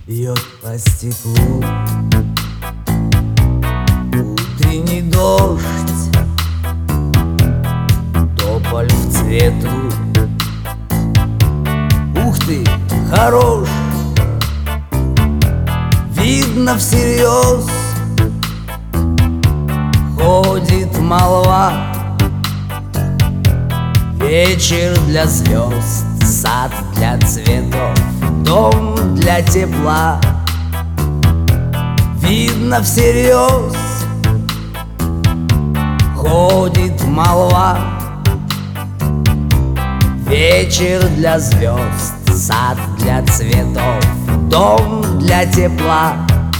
бьет по стеклу утренний дождь, тополь в цвету. Ух ты, хорош, видно всерьез, ходит молва. Вечер для звезд, сад для цветов, дом для тепла. Видно всерьез, ходит молва. Вечер для звезд, сад для цветов, дом для тепла.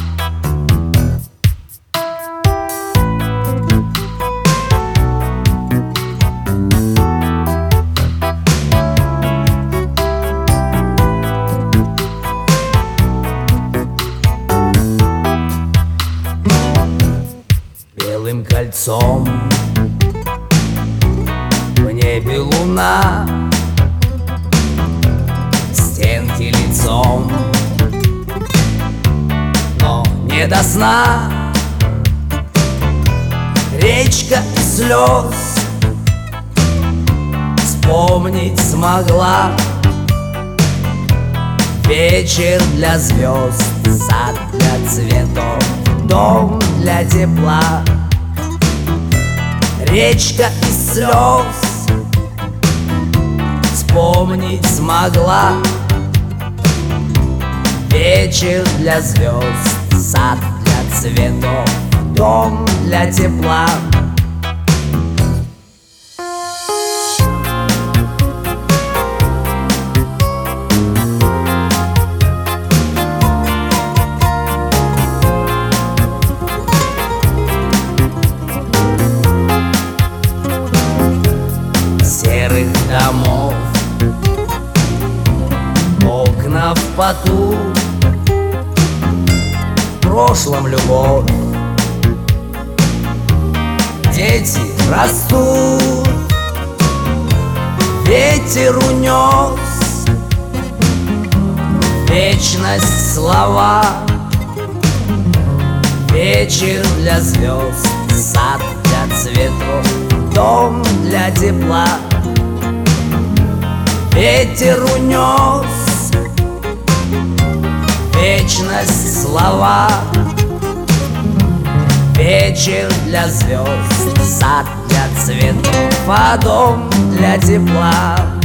Белым кольцом в небе луна, стенки лицом, но не до сна. Речка слез вспомнить смогла. Вечер для звезд, сад для цветов, дом для тепла. Речка из слез вспомнить смогла. Вечер для звезд, сад для цветов, дом для тепла. Серых домов, окна в поту, в прошлом любовь. Дети растут, ветер унес вечность слова. Вечер для звезд, сад для цветов, дом для тепла. Ветер унес вечность слова. Вечер для звезд, сад для цветов, а дом для тепла.